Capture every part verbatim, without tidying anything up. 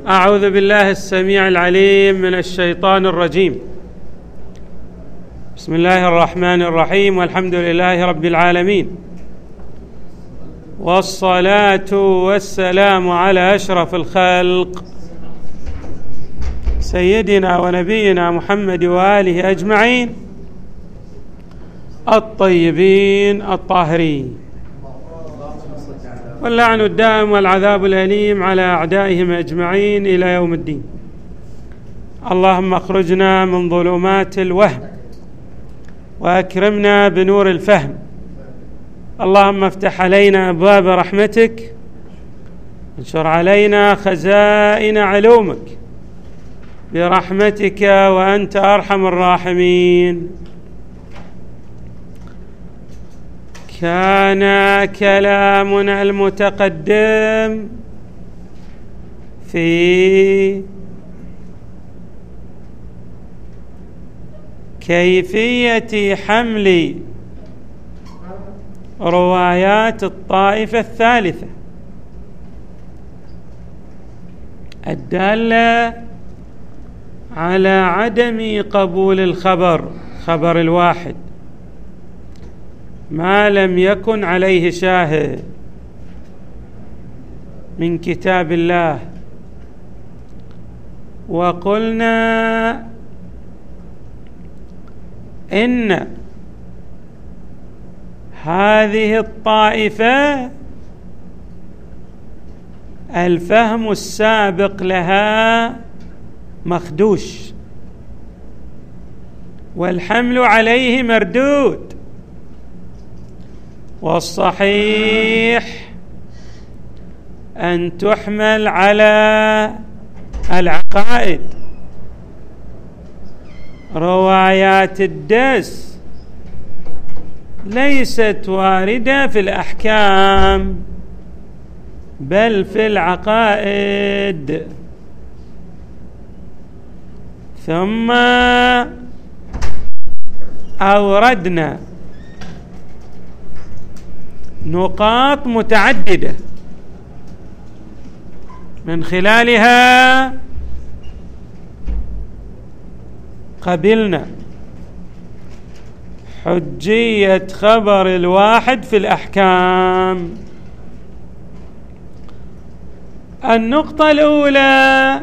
أعوذ بالله السميع العليم من الشيطان الرجيم. بسم الله الرحمن الرحيم، والحمد لله رب العالمين، والصلاة والسلام على أشرف الخلق سيدنا ونبينا محمد وآله أجمعين الطيبين الطاهرين، واللعن الدائم والعذاب الأليم على أعدائهم أجمعين إلى يوم الدين. اللهم اخرجنا من ظلمات الوهم وأكرمنا بنور الفهم. اللهم افتح علينا أبواب رحمتك، انشر علينا خزائن علومك برحمتك وأنت أرحم الراحمين. كان كلامنا المتقدم في كيفية حمل روايات الطائفة الثالثة الدالة على عدم قبول الخبر خبر الواحد ما لم يكن عليه شاهد من كتاب الله. وقلنا إن هذه الطائفة الفهم السابق لها مخدوش، والحمل عليه مردود، والصحيح أن تحمل على العقائد. روايات الدس ليست واردة في الأحكام بل في العقائد. ثم أوردنا نقاط متعددة من خلالها قبلنا حجية خبر الواحد في الأحكام. النقطة الأولى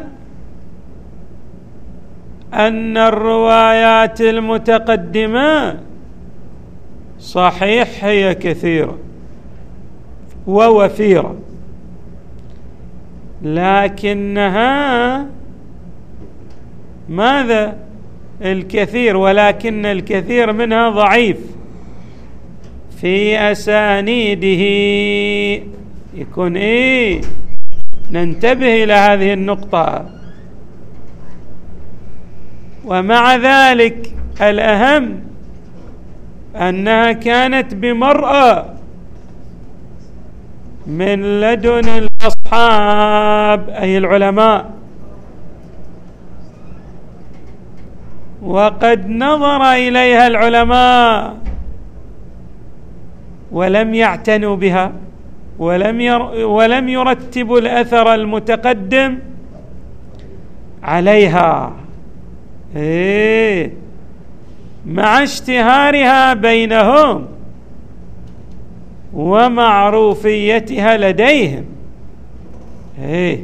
أن الروايات المتقدمة صحيح هي كثيرة ووفيرة، لكنها ماذا؟ الكثير، ولكن الكثير منها ضعيف في أسانيده. يكون إيه؟ ننتبه إلى هذه النقطة. ومع ذلك الأهم أنها كانت بمرأة من لدن الأصحاب أي العلماء، وقد نظر إليها العلماء ولم يعتنوا بها، ولم ير ولم يرتبوا الأثر المتقدم عليها، إيه مع اشتهارها بينهم ومعروفيتها لديهم. إيه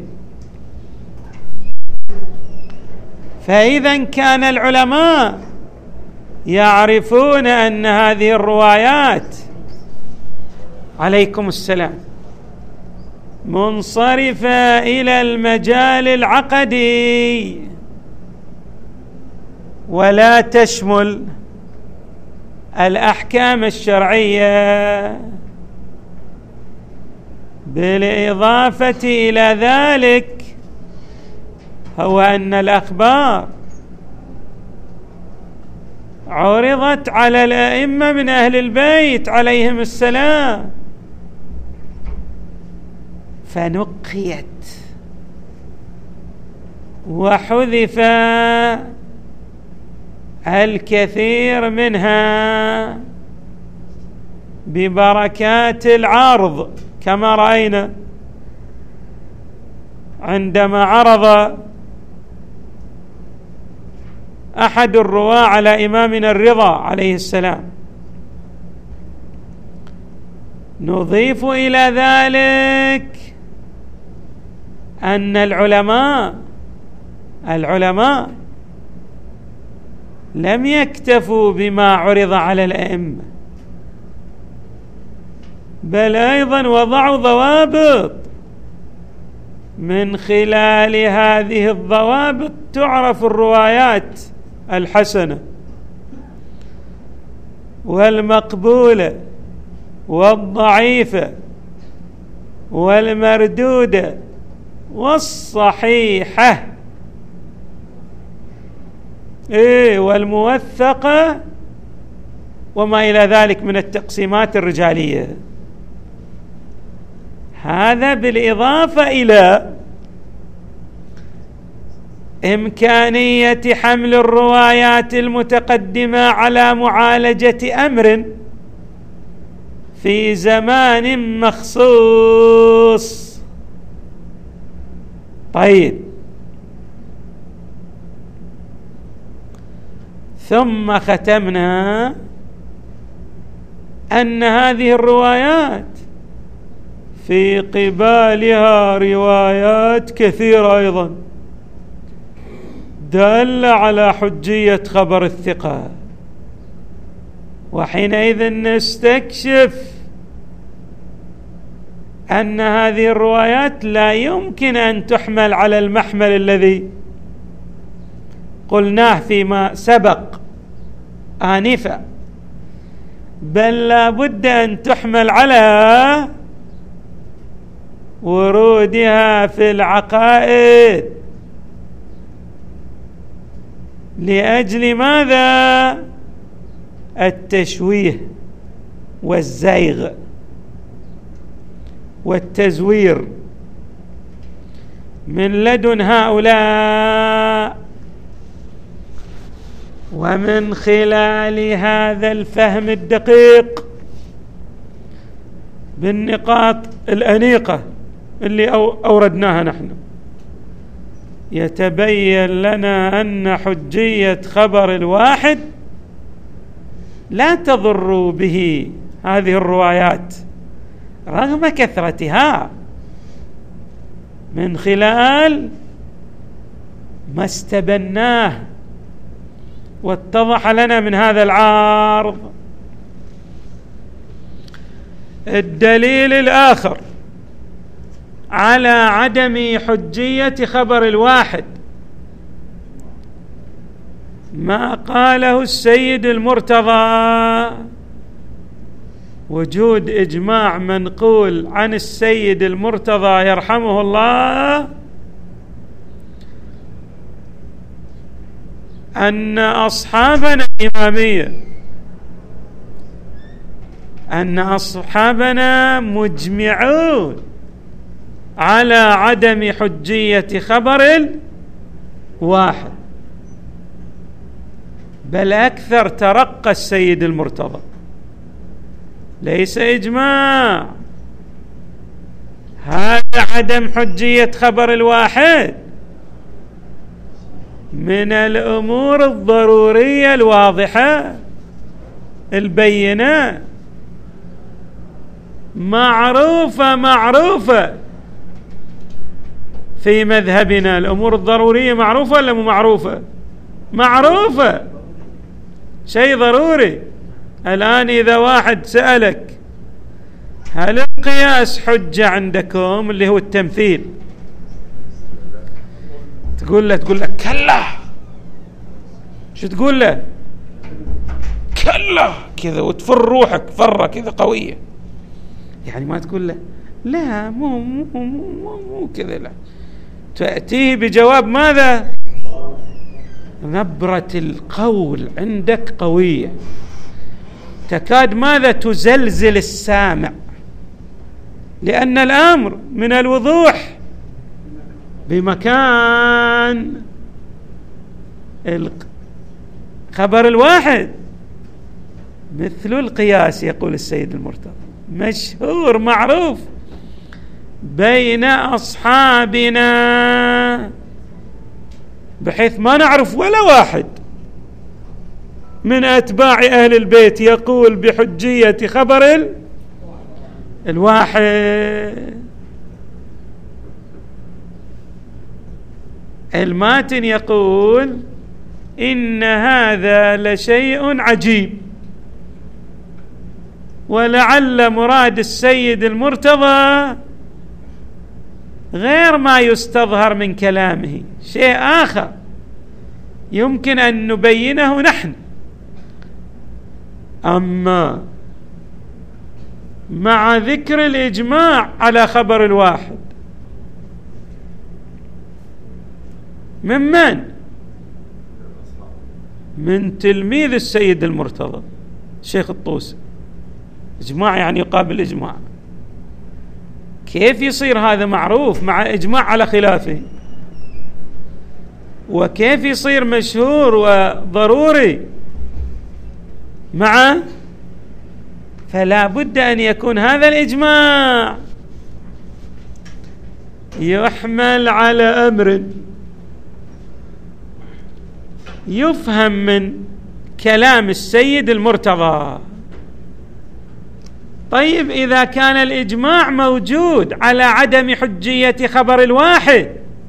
فإذا كان العلماء يعرفون أن هذه الروايات عليكم السلام منصرفة إلى المجال العقدي ولا تشمل الأحكام الشرعية، بالإضافة إلى ذلك هو أن الأخبار عرضت على الأئمة من أهل البيت عليهم السلام فنقيت وحذف الكثير منها ببركات العرض كما رأينا. عندما عرض أحد الرواة على إمامنا الرضا عليه السلام. نضيف إلى ذلك أن العلماء العلماء لم يكتفوا بما عرض على الأئمة، بل أيضا وضعوا ضوابط، من خلال هذه الضوابط تعرف الروايات الحسنة والمقبولة والضعيفة والمردودة والصحيحة، إيه والموثقة، وما إلى ذلك من التقسيمات الرجالية. هذا بالإضافة إلى إمكانية حمل الروايات المتقدمة على معالجة أمر في زمان مخصوص. طيب، ثم ختمنا أن هذه الروايات في قبالها روايات كثيرة أيضا دالة على حجية خبر الثقة، وحينئذ نستكشف أن هذه الروايات لا يمكن أن تحمل على المحمل الذي قلناه فيما سبق آنفا، بل لا بد أن تحمل على ورودها في العقائد. لأجل ماذا؟ التشويه والزيغ والتزوير من لدن هؤلاء، ومن خلال هذا الفهم الدقيق بالنقاط الأنيقة اللي أوردناها نحن، يتبين لنا أن حجية خبر الواحد لا تضر به هذه الروايات رغم كثرتها، من خلال ما استبناه واتضح لنا من هذا العارض. الدليل الآخر على عدم حجية خبر الواحد ما قاله السيد المرتضى، وجود إجماع منقول عن السيد المرتضى يرحمه الله أن أصحابنا الإمامية أن أصحابنا مجمعون على عدم حجية خبر الواحد، بل أكثر ترقى السيد المرتضى، ليس إجماع. هذا عدم حجية خبر الواحد من الأمور الضرورية الواضحة البينة، معروفة معروفة في مذهبنا. الأمور الضرورية معروفة ولا مو معروفة؟ معروفة، شيء ضروري. الآن إذا واحد سألك هل القياس حجة عندكم اللي هو التمثيل، تقول له تقول له كلا، شو تقول له؟ كلا كذا، وتفر روحك فرة كذا قوية، يعني ما تقول له لا مو مو مو, مو, مو كذا، لا، تأتيه بجواب ماذا؟ نبرة القول عندك قوية، تكاد ماذا؟ تزلزل السامع، لأن الأمر من الوضوح بمكان. الخبر الواحد مثل القياس، يقول السيد المرتضى، مشهور معروف بين أصحابنا، بحيث ما نعرف ولا واحد من أتباع أهل البيت يقول بحجية خبر الواحد. الماتن يقول إن هذا لشيء عجيب، ولعل مراد السيد المرتضى غير ما يستظهر من كلامه، شيء آخر يمكن أن نبينه نحن. أما مع ذكر الإجماع على خبر الواحد من من؟ من تلميذ السيد المرتضى الشيخ الطوسي. إجماع يعني يقابل إجماع، كيف يصير هذا معروف مع إجماع على خلافه؟ وكيف يصير مشهور وضروري مع؟ فلا بد أن يكون هذا الإجماع يحمل على أمر يفهم من كلام السيد المرتضى. طيب إذا كان الإجماع موجود على عدم حجية خبر الواحد،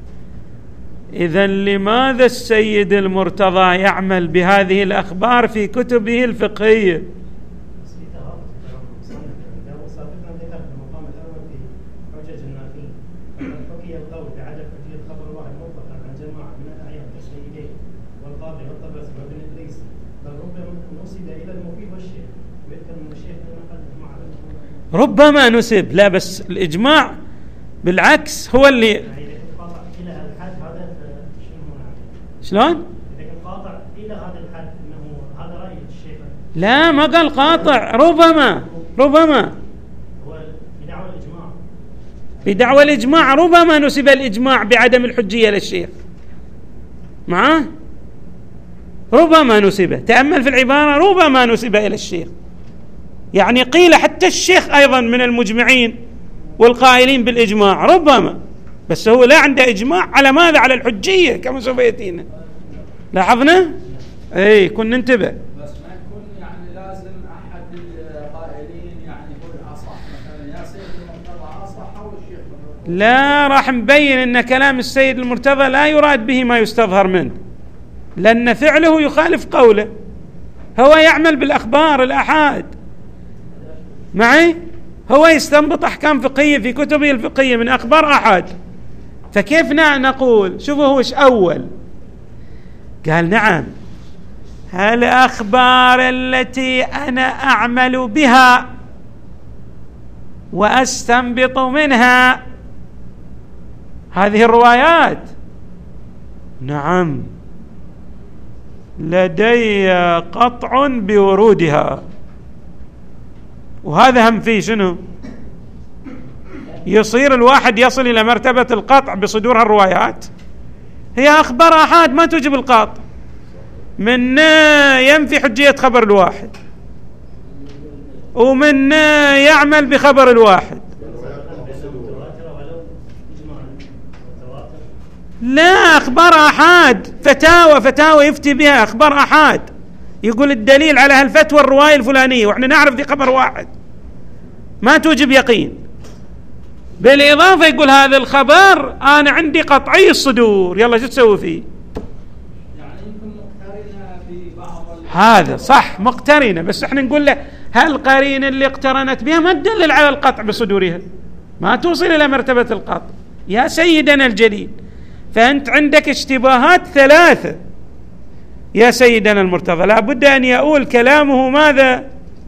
إذن لماذا السيد المرتضى يعمل بهذه الأخبار في كتبه الفقهية؟ ربما نسب، لا بس الإجماع بالعكس هو اللي شلون؟ لا ما قال قاطع، ربما ربما بدعوى الإجماع ربما نسب الإجماع بعدم الحجية للشيخ معه، ربما نسب، تأمل في العبارة، ربما نسب إلى الشيخ، يعني قيل حتى الشيخ أيضا من المجمعين والقائلين بالإجماع ربما، بس هو لا عنده إجماع على ماذا؟ على الحجية كما سوف يأتينا. لاحظنا؟ أي كن ننتبه. بس ما يكون يعني لازم أحد القائلين يعني يقول أصح، مثلا يا سيد المرتضى أصح أو الشيخ المرتضى؟ لا، راح نبين أن كلام السيد المرتضى لا يراد به ما يستظهر منه، لأن فعله يخالف قوله، هو يعمل بالأخبار الآحاد معي، هو يستنبط أحكام فقهية في كتبه الفقهية من أخبار آحاد، فكيف نقول؟ شوفوا هو إيش أول قال؟ نعم، الأخبار التي أنا أعمل بها وأستنبط منها هذه الروايات، نعم لدي قطع بورودها. وهذا هم فيه شنو؟ يصير الواحد يصل إلى مرتبة القطع بصدور هالروايات، هي أخبار آحاد ما توجب القطع، من ينفي حجية خبر الواحد ومن يعمل بخبر الواحد. لا، أخبار آحاد، فتاوى فتاوى يفتي بها، أخبار آحاد يقول الدليل على هالفتوى الرواية الفلانية، وإحنا نعرف ذي خبر واحد ما توجب يقين. بالإضافة يقول هذا الخبر أنا عندي قطعي الصدور، يلا شو تسوي فيه؟ يعني يمكن مقترنة ببعض هذا صح مقترنة، بس احنا نقول له هالقرينة اللي اقترنت بها ما تدلل على القطع بصدورها، ما توصل إلى مرتبة القطع يا سيدنا الجليل. فأنت عندك اشتباهات ثلاثة يا سيدنا المرتضى، لا بد أن يؤول كلامه ماذا؟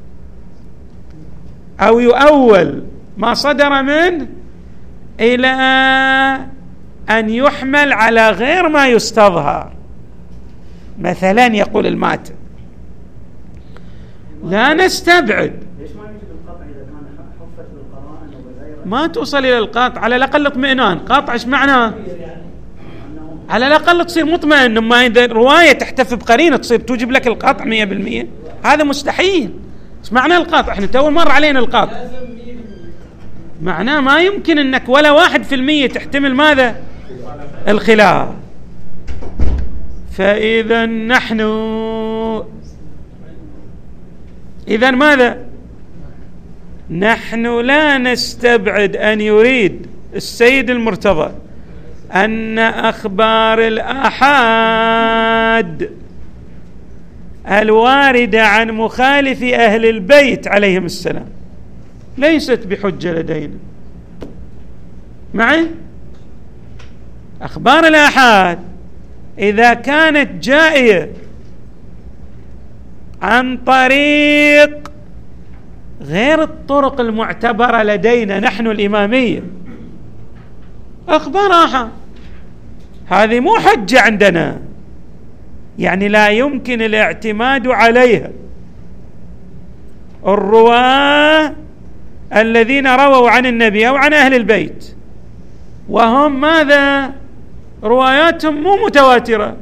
أو يؤول ما صدر منه إلى أن يحمل على غير ما يستظهر. مثلا يقول الماتن لا نستبعد، ما توصل إلى القاطع، على الأقل اطمئنان. قاطع ايش معناه؟ على الأقل تصير مطمئن، ما إذا رواية تحتف بقرينة تصير توجب لك القاطع مية بالمية، هذا مستحيل. ايش معنى القاطع؟ احنا تو مر علينا القاطع. معناه ما يمكن أنك ولا واحد في المية تحتمل ماذا؟ الخلاف. فإذا نحن إذا ماذا؟ نحن لا نستبعد أن يريد السيد المرتضى أن أخبار الآحاد الواردة عن مخالف أهل البيت عليهم السلام ليست بحجة لدينا. معي؟ أخبار الآحاد إذا كانت جائية عن طريق غير الطرق المعتبرة لدينا نحن الإمامية، أخبار آحاد هذه مو حجة عندنا، يعني لا يمكن الاعتماد عليها. الرواة الذين رووا عن النبي أو عن أهل البيت وهم ماذا؟ رواياتهم مو متواترة،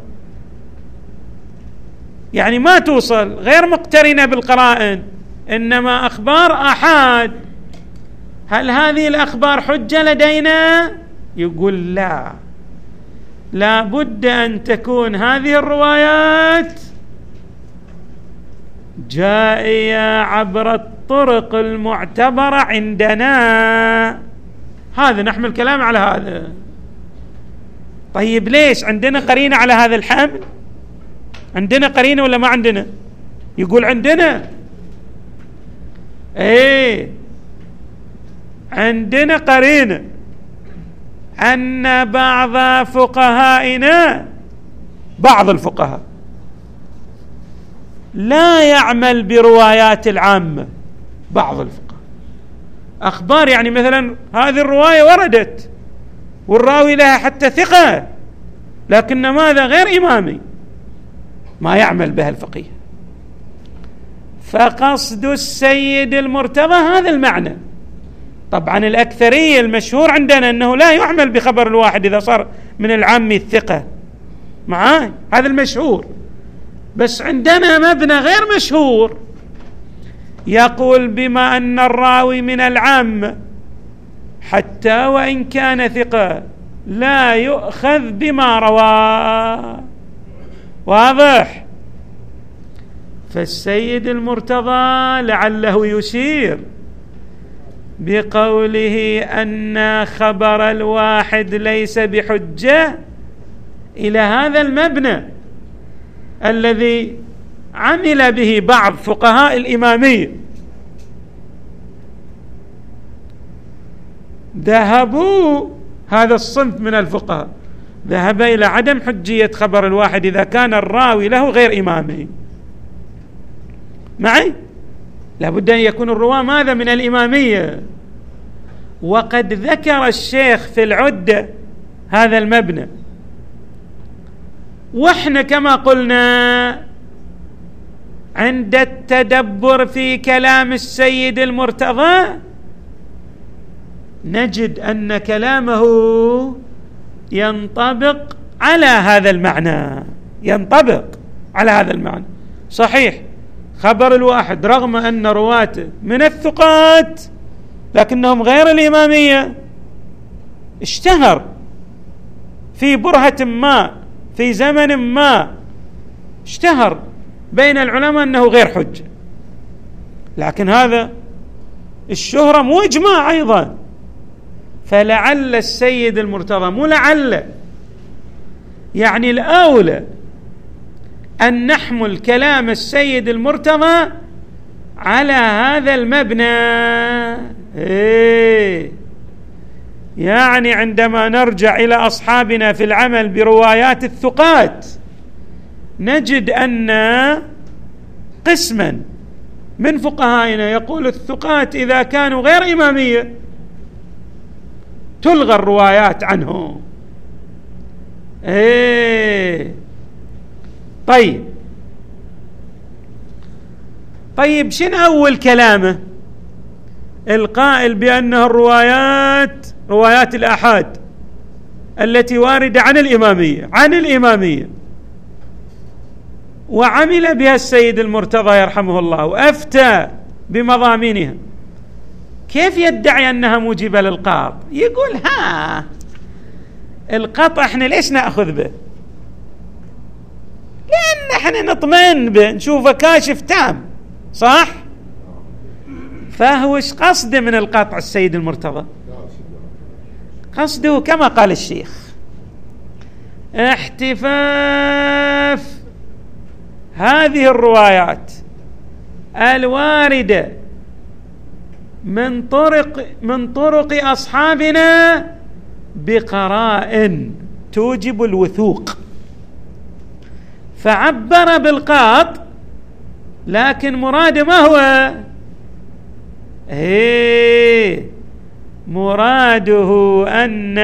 يعني ما توصل، غير مقترنة بالقرائن، إنما أخبار آحاد. هل هذه الأخبار حجة لدينا؟ يقول لا، لا بد أن تكون هذه الروايات جائية عبر الطرق المعتبرة عندنا. هذا نحمل كلام على هذا. طيب ليش؟ عندنا قرينة على هذا الحمل؟ عندنا قرينة ولا ما عندنا؟ يقول عندنا. ايه عندنا قرينة أن بعض فقهائنا، بعض الفقهاء لا يعمل بروايات العامة. بعض الفقهاء أخبار، يعني مثلا هذه الرواية وردت والراوي لها حتى ثقة، لكن ماذا؟ غير إمامي، ما يعمل بها الفقيه. فقصد السيد المرتضى هذا المعنى. طبعا الأكثرية المشهور عندنا أنه لا يعمل بخبر الواحد إذا صار من العام الثقة، معاي؟ هذا المشهور. بس عندنا مبنى غير مشهور يقول بما أن الراوي من العام حتى وإن كان ثقة لا يؤخذ بما روى. واضح؟ فالسيد المرتضى لعله يشير بقوله أن خبر الواحد ليس بحجة إلى هذا المبنى الذي عمل به بعض فقهاء الإمامية، ذهبوا هذا الصنف من الفقهاء ذهب إلى عدم حجية خبر الواحد إذا كان الراوي له غير إمامي. معي؟ لابد أن يكون الرواة ماذا؟ من الإمامية. وقد ذكر الشيخ في العدة هذا المبنى، وإحنا كما قلنا عند التدبر في كلام السيد المرتضى نجد أن كلامه ينطبق على هذا المعنى، ينطبق على هذا المعنى. صحيح خبر الواحد رغم أن رواته من الثقات لكنهم غير الإمامية اشتهر في برهة ما في زمن ما، اشتهر بين العلماء أنه غير حجة، لكن هذا الشهرة مو إجماع أيضا. فلعل السيد المرتضى، مو لعل، يعني الأولى أن نحمل كلام السيد المرتضى على هذا المبنى. إيه يعني عندما نرجع إلى أصحابنا في العمل بروايات الثقات نجد أن قسما من فقهائنا يقول الثقات إذا كانوا غير إمامية تلغى الروايات عنهم. إيه طيب طيب شنو أول كلامه؟ القائل بأنها الروايات روايات الآحاد التي واردة عن الإمامية عن الإمامية وعمل بها السيد المرتضى يرحمه الله وأفتى بمضامينها. كيف يدعي أنها موجبة للقاط؟ يقول ها القطع احنا ليش نأخذ به؟ لأن احنا نطمئن به، نشوفه كاشف تام، صح؟ فهو ايش قصده من القطع السيد المرتضى؟ قصده كما قال الشيخ احتفاف هذه الروايات الواردة من طرق من طرق أصحابنا بقرائن توجب الوثوق، فعبر بالقاط، لكن مراده ما هو؟ ايه مراده أن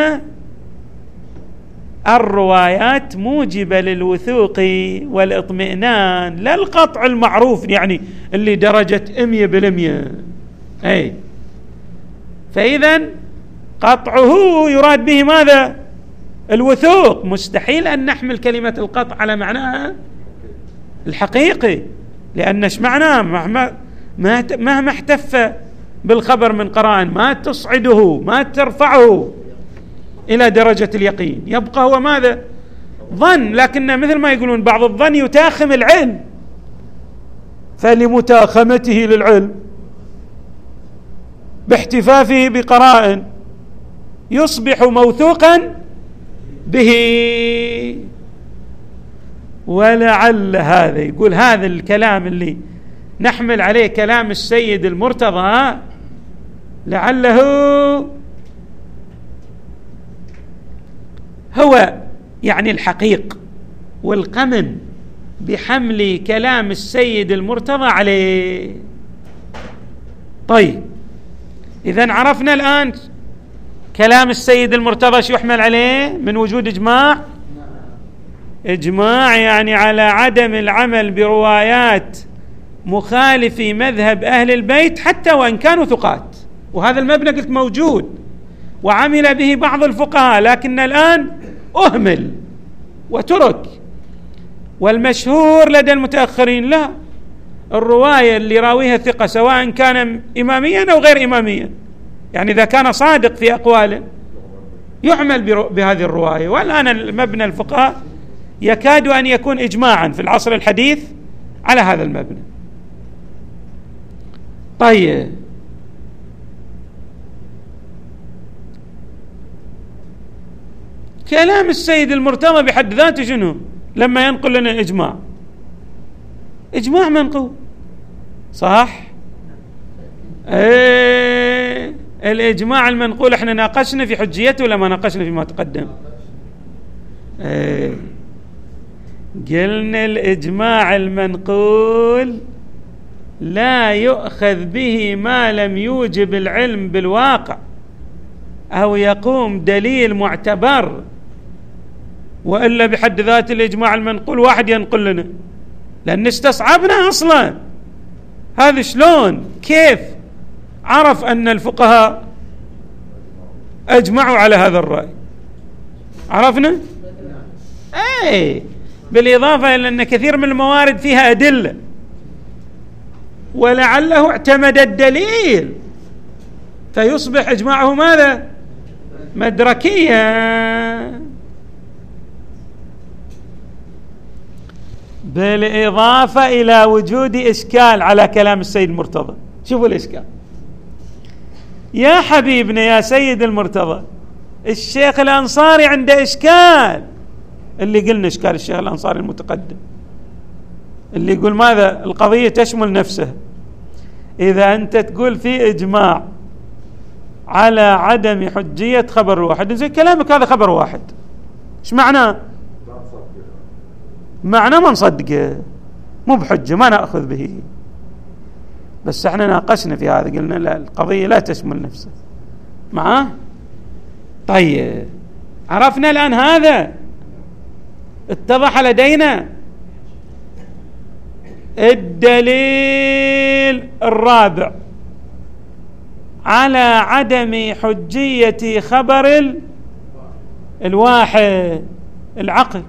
الروايات موجبة للوثوق والاطمئنان، لا القطع المعروف يعني اللي درجة مية بالمية. أي فإذا قطعه يراد به ماذا؟ الوثوق. مستحيل أن نحمل كلمة القطع على معناها الحقيقي، لأن ايش معناه؟ مهما مهما احتف بالخبر من قرائن ما تصعده ما ترفعه إلى درجة اليقين، يبقى هو ماذا؟ ظن. لكن مثل ما يقولون بعض الظن يتاخم العلم، فلمتاخمته للعلم باحتفافه بقرائن يصبح موثوقا به. ولعل هذا، يقول هذا الكلام اللي نحمل عليه كلام السيد المرتضى لعله هو يعني الحقيق والقمن بحمل كلام السيد المرتضى عليه. طيب إذن عرفنا الآن كلام السيد المرتضى شو يحمل عليه من وجود إجماع. إجماع يعني على عدم العمل بروايات مخالفي مذهب أهل البيت حتى وإن كانوا ثقات، وهذا المبنى قلت موجود وعمل به بعض الفقهاء، لكن الآن أهمل وترك. والمشهور لدى المتأخرين لا، الرواية اللي راويها ثقة سواء كان إماميا أو غير إماميا، يعني إذا كان صادق في أقواله يعمل بهذه الرواية. والآن المبنى الفقهاء يكاد أن يكون إجماعا في العصر الحديث على هذا المبنى. طيب كلام السيد المرتضى بحد ذاته شنو لما ينقل لنا إجماع؟ إجماع منقول، صح؟ ايه الإجماع المنقول احنا ناقشنا في حجيته ولا ما ناقشنا فيما تقدم؟ ايه قلنا الإجماع المنقول لا يؤخذ به ما لم يوجب العلم بالواقع أو يقوم دليل معتبر، وإلا بحد ذات الإجماع المنقول واحد ينقل لنا، لأن استصعبنا أصلا. هذا شلون كيف عرف أن الفقهاء أجمعوا على هذا الرأي؟ عرفنا؟ أي بالإضافة إلى أن كثير من الموارد فيها أدلة، ولعله اعتمد الدليل فيصبح إجماعه ماذا؟ مدركيا. بالإضافة إلى وجود إشكال على كلام السيد المرتضى. شوفوا الإشكال يا حبيبنا يا سيد المرتضى، الشيخ الأنصاري عنده إشكال، اللي قلنا إشكال الشيخ الأنصاري المتقدم اللي يقول ماذا؟ القضية تشمل نفسها. إذا أنت تقول في إجماع على عدم حجية خبر واحد، زي كلامك هذا خبر واحد، إيش معناه؟ معناه ما نصدقه، مو بحجة، ما نأخذ به. بس احنا ناقشنا في هذا، قلنا لا، القضية لا تشمل نفسها معاه. طيب عرفنا الآن هذا، اتضح لدينا الدليل الرابع على عدم حجية خبر الواحد، العقل.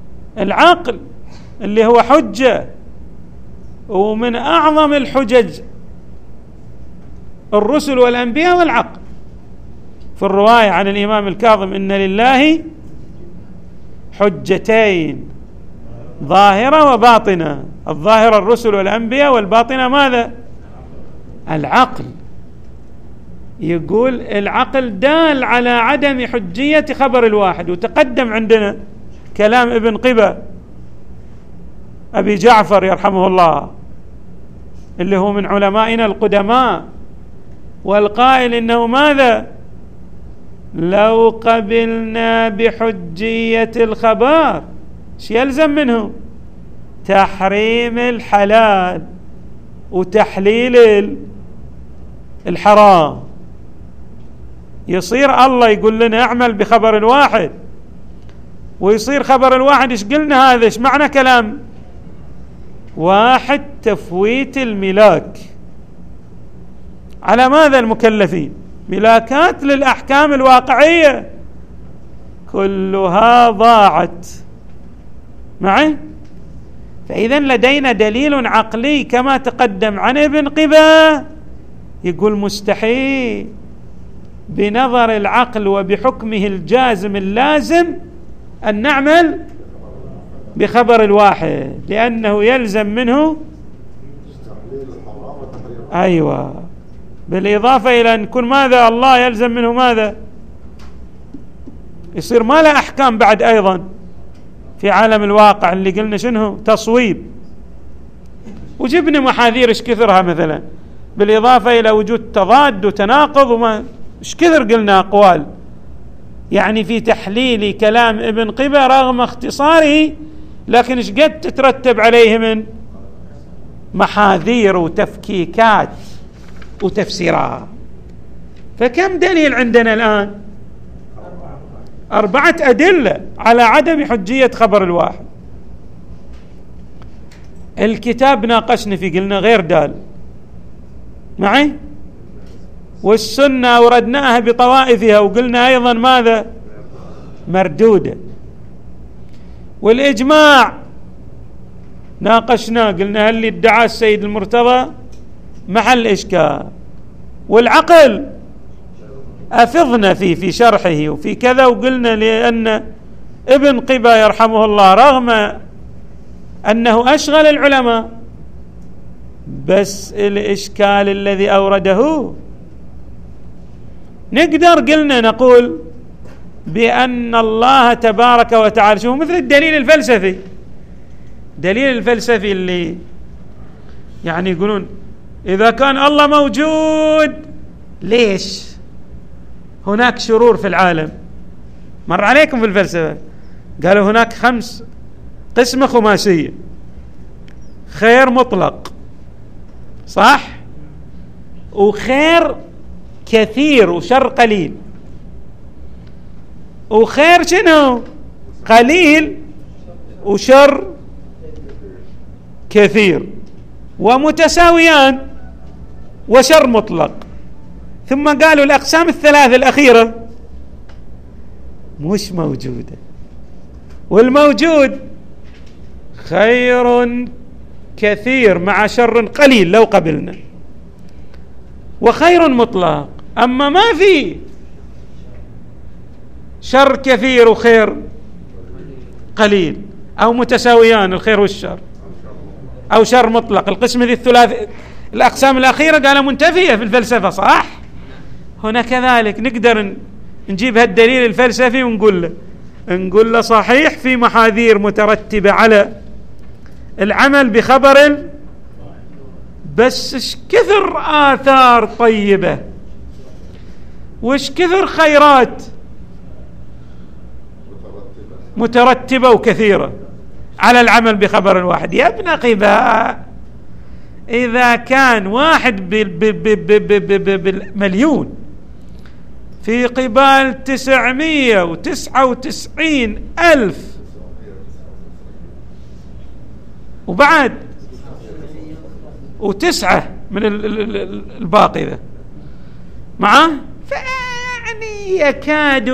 العقل اللي هو حجة، ومن أعظم الحجج الرسل والأنبياء والعقل. في الرواية عن الإمام الكاظم إن لله حجتين ظاهرة وباطنة، الظاهرة الرسل والأنبياء، والباطنة ماذا؟ العقل. يقول العقل دال على عدم حجية خبر الواحد. وتقدم عندنا كلام ابن قبة أبي جعفر يرحمه الله اللي هو من علمائنا القدماء، والقائل إنه ماذا؟ لو قبلنا بحجية الخبر ايش يلزم منه؟ تحريم الحلال وتحليل الحرام. يصير الله يقول لنا اعمل بخبر الواحد، ويصير خبر الواحد ايش قلنا هذا؟ ايش معنى كلام واحد؟ تفويت الملاك. على ماذا المكلفين؟ ملاكات للأحكام الواقعية كلها ضاعت معي. فإذا لدينا دليل عقلي كما تقدم عن ابن قبة يقول مستحيل بنظر العقل وبحكمه الجازم اللازم أن نعمل بخبر الواحد، لأنه يلزم منه أيوة بالإضافة إلى أن يكون ماذا؟ الله يلزم منه ماذا؟ يصير ما له أحكام بعد أيضا في عالم الواقع اللي قلنا شنو؟ تصويب. وجبنا محاذير ايش كثرها مثلا، بالإضافة إلى وجود تضاد وتناقض وما ايش كثر قلنا أقوال يعني في تحليل كلام ابن قبة رغم اختصاره، لكن ايش قد تترتب عليه من محاذير وتفكيكات وتفسيرها. فكم دليل عندنا الآن؟ أربعة أدلة على عدم حجية خبر الواحد. الكتاب ناقشنا في قلنا غير دال معي، والسنة أوردناها بطوائفها وقلنا أيضا ماذا؟ مردودة. والإجماع ناقشنا قلنا هل اللي ادعى السيد المرتضى محل إشكال. والعقل أفضنا فيه في شرحه وفي كذا، وقلنا لأن ابن قبة يرحمه الله رغم أنه أشغل العلماء بس الإشكال الذي أورده نقدر قلنا نقول بأن الله تبارك وتعالى، شوفوا مثل الدليل الفلسفي، دليل الفلسفي اللي يعني يقولون إذا كان الله موجود ليش هناك شرور في العالم؟ مر عليكم في الفلسفة قالوا هناك خمس قسمة خماسية: خير مطلق صح، وخير كثير وشر قليل، وخير شنو؟ قليل وشر كثير، ومتساويان وشر مطلق. ثم قالوا الأقسام الثلاث الأخيرة مش موجودة، والموجود خير كثير مع شر قليل لو قبلنا، وخير مطلق. أما ما في شر كثير وخير قليل أو متساويان الخير والشر أو شر مطلق، القسم ذي الثلاث الأقسام الأخيرة قالوا منتفية في الفلسفة صح؟ هنا كذلك نقدر نجيب هالدليل الفلسفي ونقول له نقول له صحيح في محاذير مترتبة على العمل بخبر، بس ايش كثر آثار طيبة وايش كثر خيرات مترتبة وكثيرة على العمل بخبر الواحد. يا ابن قبة إذا كان واحد بالمليون في قبال تسعمية وتسعة وتسعين ألف وبعد وتسعة من الباقي ذا معه، فيعني يكاد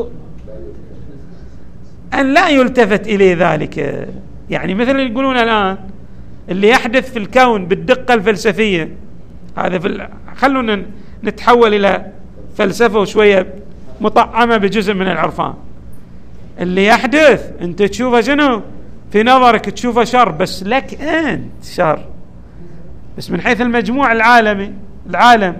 أن لا يلتفت إليه ذلك. يعني مثل اللي يقولون الآن اللي يحدث في الكون بالدقة الفلسفية هذا في ال... خلونا نتحول إلى فلسفة وشوية مطعمة بجزء من العرفان. اللي يحدث أنت تشوفه شنو في نظرك؟ تشوفه شر، بس لك أنت شر، بس من حيث المجموع العالمي العالم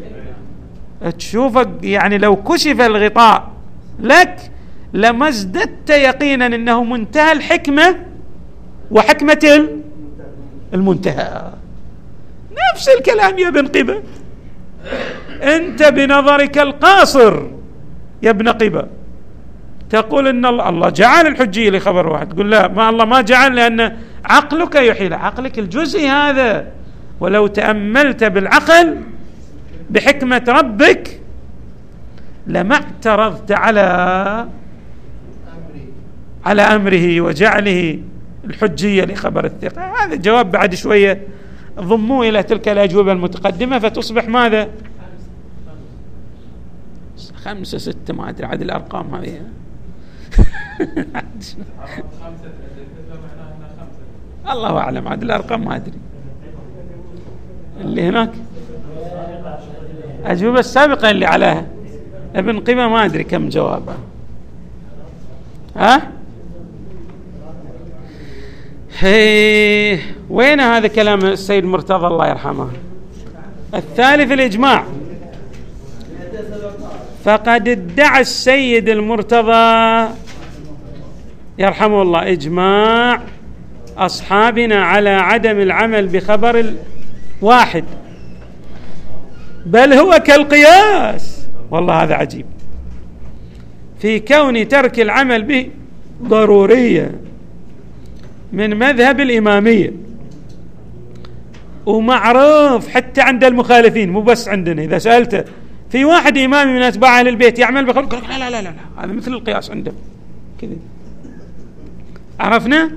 تشوفك يعني لو كشف الغطاء لك لما ازددت يقينا أنه منتهى الحكمة وحكمة المنتهى. نفس الكلام يا ابن قبة، أنت بنظرك القاصر يا ابن قبة تقول أن الله جعل الحجية لخبر واحد، تقول لا، ما الله ما جعل، لأن عقلك يحيل، عقلك الجزئي هذا، ولو تأملت بالعقل بحكمة ربك لما اعترضت على على أمره وجعله الحجية لخبر الثقة. هذا جواب بعد شوية ضموه إلى تلك الأجوبة المتقدمة فتصبح ماذا؟ خمسة ستة ما أدري عاد الأرقام هذه. الله أعلم عاد الأرقام ما أدري. اللي هناك أجوبة السابقة اللي عليها ابن قبة ما أدري كم جوابه. ها هي وين هذا كلام السيد مرتضى الله يرحمه؟ الثالث الإجماع. فقد ادعى السيد المرتضى يرحمه الله إجماع أصحابنا على عدم العمل بخبر الواحد، بل هو كالقياس، والله هذا عجيب، في كون ترك العمل به ضرورية من مذهب الإمامية، ومعروف حتى عند المخالفين مو بس عندنا. إذا سألته في واحد إمامي من أتباع أهل البيت يعمل بخبر، لا لا لا لا هذا مثل القياس عندهم كذا. عرفنا؟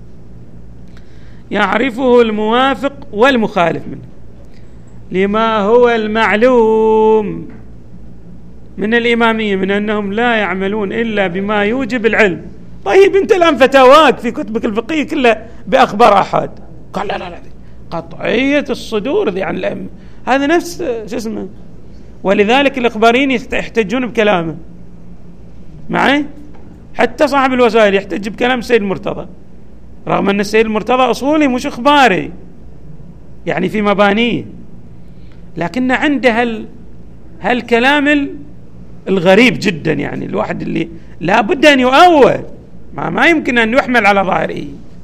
يعرفه الموافق والمخالف منه لما هو المعلوم من الإمامية من أنهم لا يعملون إلا بما يوجب العلم. طيب أنت الآن فتاواك في كتبك الفقهية كلها بأخبار أحد، قال لا لا لا قطعية الصدور ذي عن الأئمة، هذا نفس شو اسمه. ولذلك الإخباريين يحتجون بكلامه معي، حتى صاحب الوسائل يحتج بكلام السيد المرتضى، رغم أن السيد المرتضى أصولي مش إخباري يعني في مبانيه، لكن عنده هال هالكلام الغريب جدا، يعني الواحد اللي لا بد أن يؤول، ما, ما يمكن أن يحمل على ظاهره.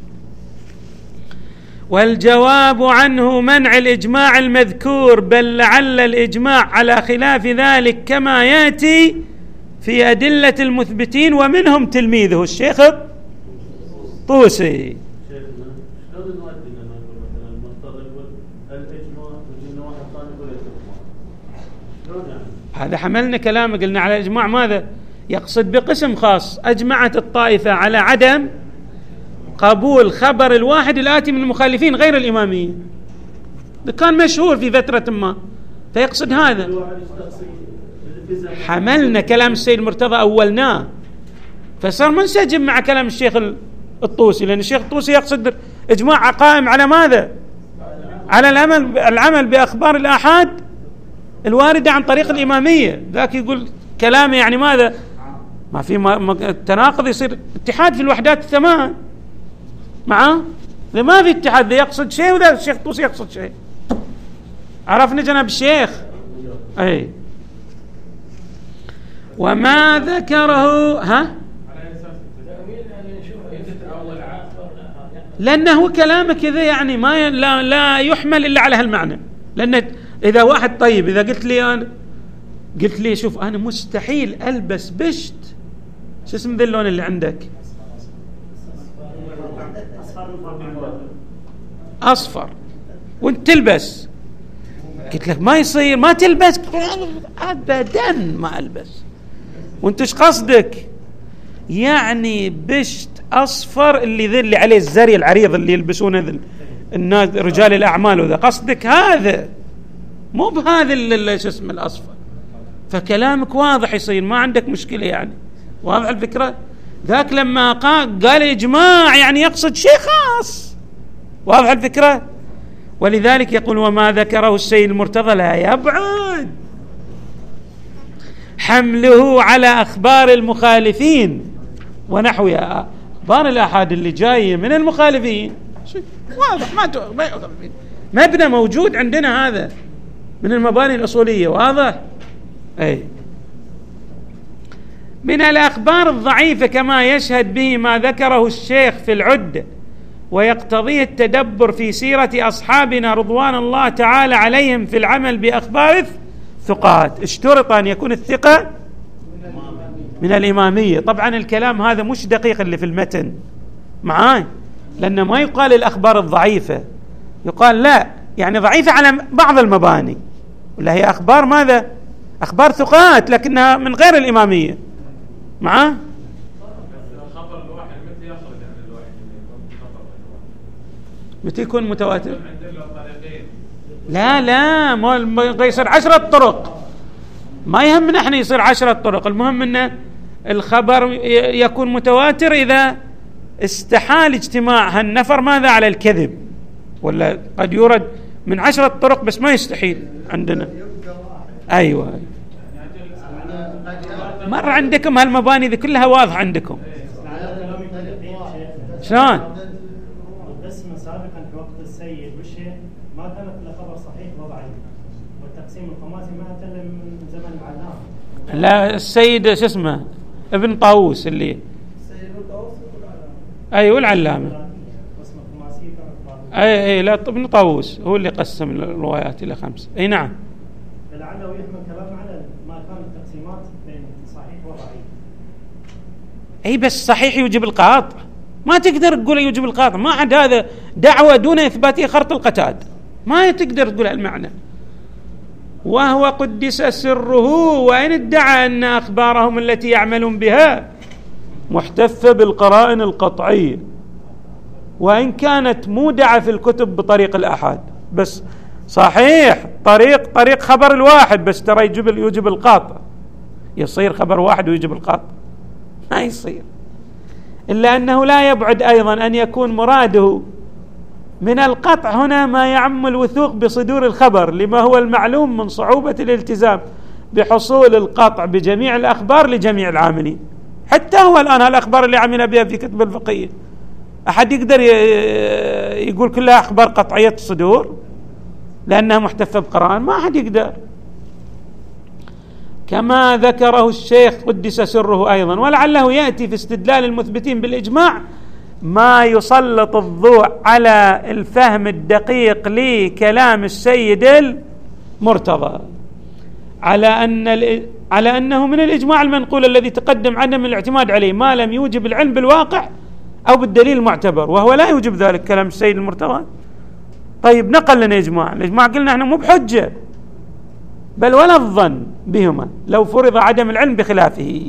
والجواب عنه منع الإجماع المذكور، بل لعل الإجماع على خلاف ذلك كما يأتي في أدلة المثبتين، ومنهم تلميذه الشيخ الطوسي. هذا حملنا كلامه، قلنا على الإجماع ماذا يقصد؟ بقسم خاص أجمعت الطائفة على عدم قبول خبر الواحد الآتي من المخالفين غير الإمامية، كان مشهور في فترة ما، فيقصد هذا. حملنا كلام السيد المرتضى أولناه، فصار منسجم مع كلام الشيخ الطوسي، لأن الشيخ الطوسي يقصد إجماع قائم على ماذا؟ على العمل العمل بأخبار الآحاد الواردة عن طريق الإمامية. ذاك يقول كلامه يعني ماذا؟ ما في التناقض، يصير اتحاد في الوحدات الثمان معه، إذا ما في اتحاد ذا يقصد شيء وذا الشيخ الطوسي يقصد شيء. عرفنا جناب الشيخ؟ أي وما ذكره ها لأنه كلامه كذا يعني ما لا, لا يحمل إلا على هالمعنى. لأن إذا واحد طيب إذا قلت لي أنا قلت لي شوف أنا مستحيل ألبس بشت شو اسم ذا اللون اللي عندك أصفر وانت تلبس، قلت لك ما يصير ما تلبس أبدا ما ألبس، وانت ايش قصدك؟ يعني بشت أصفر اللي ذي اللي عليه الزري العريض اللي يلبسونه ذي الناس رجال الأعمال، وذا قصدك هذا مو بهذا اللي شو اسمه الأصفر. فكلامك واضح يصير ما عندك مشكلة، يعني واضح الفكرة. ذاك لما قال إجماع يعني يقصد شيء خاص، واضح الفكرة. ولذلك يقول وما ذكره السيد المرتضى لا يبعد حمله على أخبار المخالفين ونحوها. أخبار الآحاد اللي جاية من المخالفين واضح، ما مبنى موجود عندنا، هذا من المباني الأصولية، واضح. أي من الأخبار الضعيفة كما يشهد به ما ذكره الشيخ في العدة ويقتضيه التدبر في سيرة أصحابنا رضوان الله تعالى عليهم في العمل بأخبار الثقات. اشترط أن يكون الثقة من الإمامية. طبعا الكلام هذا مش دقيق اللي في المتن معاي، لأنه ما يقال الأخبار الضعيفة، يقال لا يعني ضعيفة على بعض المباني، ولا هي أخبار ماذا؟ أخبار ثقات لكنها من غير الإمامية. معاه الخبر الواحد متى يخرج عن الواحد؟ متى يكون متواتر؟ لا لا ما يصير عشرة طرق، ما يهمنا احنا يصير عشرة طرق، المهم ان الخبر يكون متواتر اذا استحال اجتماع هالنفر ماذا على الكذب، ولا قد يورد من عشرة طرق بس ما يستحيل عندنا. ايوه مر عندكم هالمباني ذي كلها واضحة عندكم. شلون؟ القسمة سابقا في وقت السيد والشيخ ما كانت الخبر صحيح وضعيف، والتقسيم الخماسي ما أتى من زمن العلامة. لا السيد شو اسمه ابن طاووس اللي السيد طاووس اي والعلامة قسم الخماسي اي اي لا ابن طاووس هو اللي قسم الروايات الى خمسة. اي نعم فلعله يحمل كلام على ما كان التقسيمات بين صحيح وضعيف. اي بس صحيح يوجب القاطع، ما تقدر تقول يوجب القاطع، ما عاد هذا دعوة دون إثباتية خرط القتاد، ما تقدر تقول هالمعنى. وهو قدس سره وإن ادعى أن أخبارهم التي يعملون بها محتفة بالقرائن القطعية، وإن كانت مودعة في الكتب بطريق الآحاد، بس صحيح طريق طريق خبر الواحد، بس ترى يجب يوجب القاطع، يصير خبر واحد ويجب القاطع، ما يصير. إلا أنه لا يبعد أيضا أن يكون مراده من القطع هنا ما يعم الوثوق بصدور الخبر، لما هو المعلوم من صعوبة الالتزام بحصول القطع بجميع الأخبار لجميع العاملين. حتى هو الآن الأخبار اللي عمل بها في كتب الفقهية أحد يقدر يقول كلها أخبار قطعية الصدور لأنها محتفة بقرآن؟ ما أحد يقدر. كما ذكره الشيخ قدس سره أيضا، ولعله يأتي في استدلال المثبتين بالإجماع ما يسلط الضوء على الفهم الدقيق لكلام السيد المرتضى على أن على أنه من الإجماع المنقول الذي تقدم عدم الاعتماد عليه ما لم يوجب العلم بالواقع أو بالدليل المعتبر، وهو لا يوجب ذلك كلام السيد المرتضى. طيب نقل لنا إجماع، الإجماع قلنا احنا مو بحجة بل ولا الظن بهما لو فرض عدم العلم بخلافه.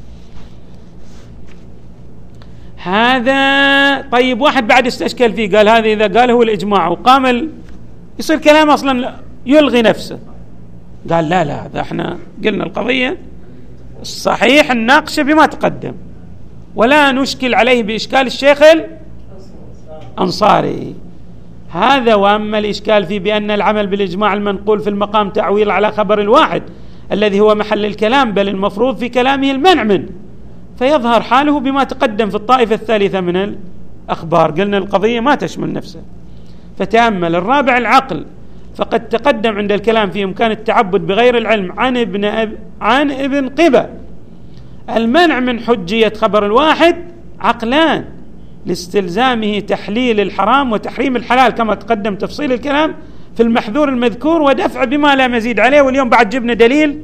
هذا طيب واحد بعد استشكل فيه قال هذا إذا قال هو الإجماع وقام ال... يصير كلام أصلا يلغي نفسه. قال لا لا هذا احنا قلنا القضية الصحيح الناقشة بما تقدم ولا نشكل عليه بإشكال الشيخ الأنصاري هذا. وأما الإشكال فيه بأن العمل بالإجماع المنقول في المقام تعويل على خبر الواحد الذي هو محل الكلام بل المفروض في كلامه المنع منه، فيظهر حاله بما تقدم في الطائفة الثالثة من الأخبار. قلنا القضية ما تشمل نفسه. فتأمل. الرابع العقل، فقد تقدم عند الكلام في إمكان التعبد بغير العلم عن ابن أب عن ابن قبة المنع من حجية خبر الواحد عقلان لاستلزامه تحليل الحرام وتحريم الحلال كما تقدم تفصيل الكلام في المحذور المذكور ودفع بما لا مزيد عليه. واليوم بعد جبنا دليل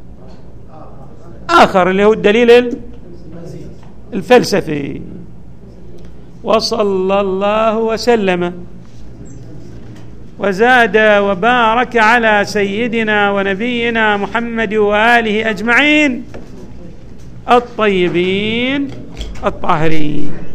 آخر اللي هو الدليل الفلسفي. وصلى الله وسلم وزاد وبارك على سيدنا ونبينا محمد وآله أجمعين الطيبين الطاهرين.